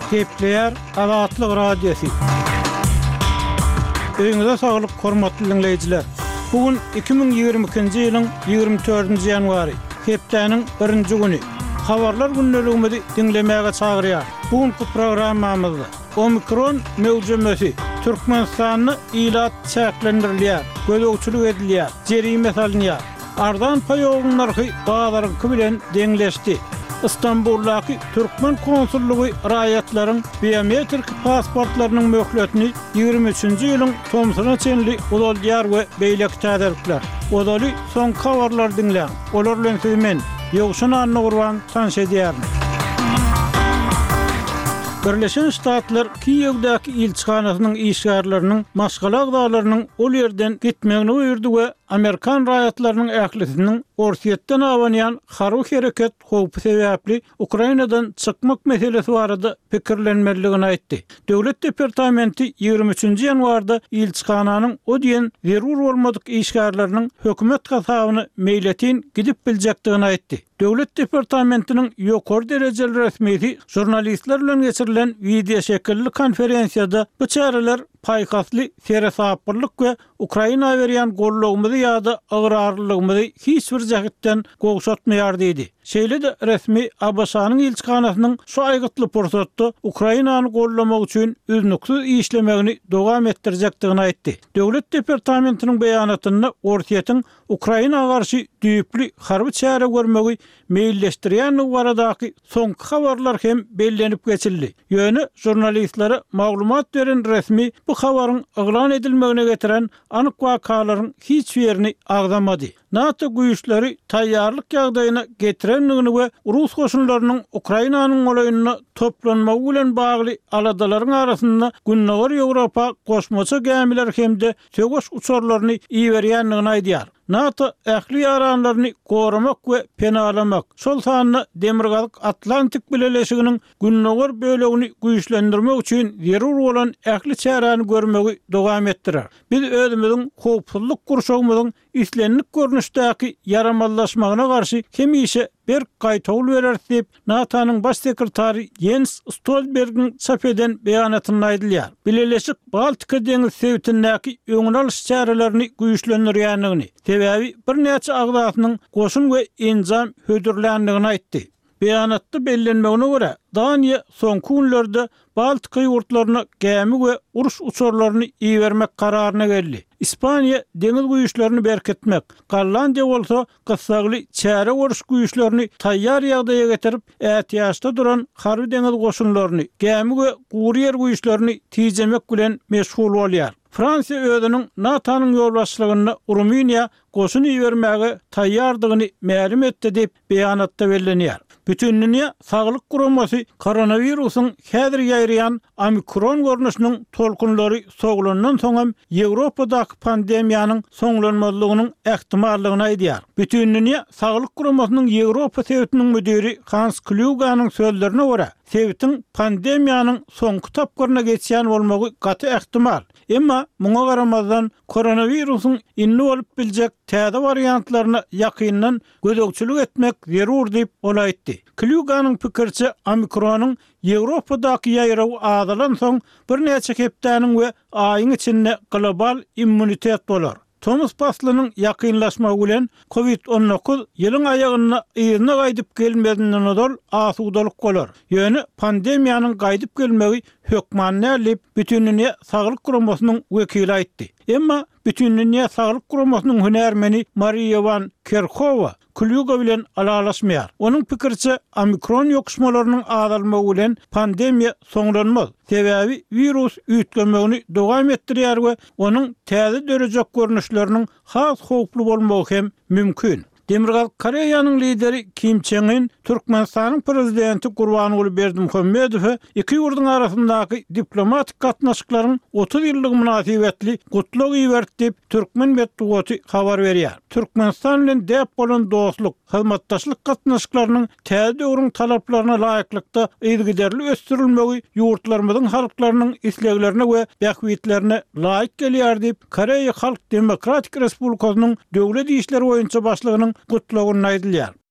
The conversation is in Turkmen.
Kepler Azatlyk Radiosu. Öňüňizde saglyk, hormatly dinleýijiler. Bugün 2022-nji ýylyň 24-nji ýanwary, hepdeniň 1-nji güni. Habarlar günneligimizi dinlemäge çagyrýar. Bugünkü programmamyzda Omikron mewjumysy Türkmenistanyny ilat çäklendirilýär, gödөгçülük edilýär, jerime salynýar. Ardan paýogyň narhy bazaryňky bilen deňleşdi. İstanbul'daki Türkmen konsulluğu raýatlaryň biometrik pasportlarynyň möhletini 23-nji ýylyň tomsuna çenli ulalýar we beýlek täderikler. Odaly son habarlar dinleň. Olar bilen siz men Ýogşan Anna Gurban tanış edýär. Birleşen Ştatlar Kiýewdäki ilçihanasynyň işgärlerini maşgala agdalarynyň ol ýerden gitmegini buyurdy we Amerikan raýatlarynyň ählisiniň Orsiýetden awanýan harby hereket howpy sebäpli Ukrainadan çykmak meselesi barada pikirlenmeligini aýtdy. Döwlet departamenti 23-nji ýanwarda ilçihananyň o diýen zerur bolmadyk işgärleriniň hökümet gasabyny meýletin gidip biljekdigini aýtdy. Döwlet departamentiniň ýokary derejeli resmisi jurnalistler bilen geçirilen video şekilli konferensiýada bu çäreler paýkasly serasaplyk we Ukraina berýän gollugymyzy ýa-da agrarlygymyzy hiç bir jagtdan gowşatmaýar diýdi. Şeýle de resmi Abbasanyň ilçihanasynyň şu aýgytly pursatda Ukrainany gollamak üçin üznüksiz işlemegini dowam etdirjekdigini aýtdy. Döwlet departamentiniň beýanatyna Orsiýetiň Ukraina garşy düýpli harby çäre görmegi meýilleşdirýän baradaky soňky habarlar hem bellenip geçildi. Ýöne jurnalistlere maglumat beren resmi bu habaryň eglan edilmegine getiren anyk wakalaryň hiç ýerini agdamady. NATO güýçleri taýýarlyk ýagdaýyna getirenligini we Rus goşunlarynyň Ukrainanyň olaýyna toplanmagy bilen bagly aladalaryň arasynda günneger Ýewropa goşmaça gämiler hemde söwüş uçurlaryny iýerýänligini aýdýar. NATO ähli ýaranlaryny goramak we penalamak, şol sanyny demirgalyk Atlantik bileleşiginiň günneger bölegini güýçlendirmek üçin zerur bolan ähli çärany görmegi dowam etdirer. Biz özümiziň howpsuzlyk gurşagymyzyň islenlik görnüşdäki yaramallaşmagyna garşy hemişe bir gaýtawl berer diýip NATO'nyň baş sekretary Jens Stoltenbergiň çap eden beýanatyny aýdylýar. Bileleşik Baltika deňiz sewtindäki öňüne alyş çärelerini güýçlendirýänligini, sebäbi bir näçe agdatynyň goşun we enjam hödürlänligini aýtdy. Beýanatda bellenmegine görä, Daniýa soňky günlerde Baltika ýurtlaryna gämi we uruş uçurlaryny iýermek kararyna geldi. İspaniýa deňiz güýçlerini berketmek, Gollandiýa bolsa gysagly çäre uruş güýçlerini taýýar ýagdaýa getirip, ähtiýaçda duran harby deňiz goşunlaryny, gämi we gurýer güýçlerini tijemek bilen meşgul bolýar. Fransiýa özüniň NATO'nyň ýolbaşçylygyna Ruminiýa goşun iýermäge taýýardygyny ma'lum etdi diýip beýanatda bellenýär. Bütün dünya Sağlık Kuruması koronavirusun häzir ýaýrayan Omikron görnüşiniň tolkunlary soglandan soňam Ýewropadaki pandemiýanyň soňlanmalygynyň ähtimallygyny aýdýar. Bütün dünya Sağlık Kurumasynyň Ýewropa sewtiniň müdiri Hans Kluganyň sözlerine görä, sewtin pandemiýanyň soňky tapgyryna geçýän bolmagy gaty ähtimal. Emma muňa garamazdan koronavirusun inni bolup biljek täze variantlaryna ýakyndan gödөгçülük etmek zerur diýip olaýtdy. Kluganyň pikirçe Omikronyň Ýewropadaky ýaýragy azalan soň bir näçe hepdeniň we aýyň içinde global immunitet bolar. Thomas Paslynyň ýakynlaşmagy bilen COVID-19 ýylyň aýagyna ýerine gaýdyp gelmedinden odal asudalyk bolar. Ýöne pandemiýanyň gaýdyp gelmegi hökmannälik bütün dünýä Sağlyk Guramasynyň wekili aýtdy. Emma bütün dünýä Sağlyk Guramasynyň hünärmeni Maria van Kerkhova Kluga bilen alalaşmaýar. Onuň pikirçe Omikron ýokuşmalarynyň azalmagy bilen pandemiýa soňlanmaz. Sebäbi virus üýtgemegini dowam etdirýär we onuň täze dörejek görnüşleriniň has howply bolmagy hem mümkin. Demirgal Koreýanyň lideri Kim Chen-in Türkmenistanyň prezidenti Gurbanuly Berdimuhammedow iki ýurduň arasyndaky diplomatik gatnaşyklaryň 30 ýyllyk münasibetli gutluk iýerdi Türkmen medeniýeti habar berýär. Türkmenistan bilen däp bolan dostluk, hyzmatdaşlyk gatnaşyklarynyň täze döwrüň talaplaryna laýyklykda ýygyderli ösdürilmegi ýurtlarymyzyň halklarynyň isleglerine we bähwitlerine laýyk gelýär diýip Koreýa Halk Demokratik Respublikasynyň döwlet işleri boýunça başlygynyň gutlagyny aýdylýar.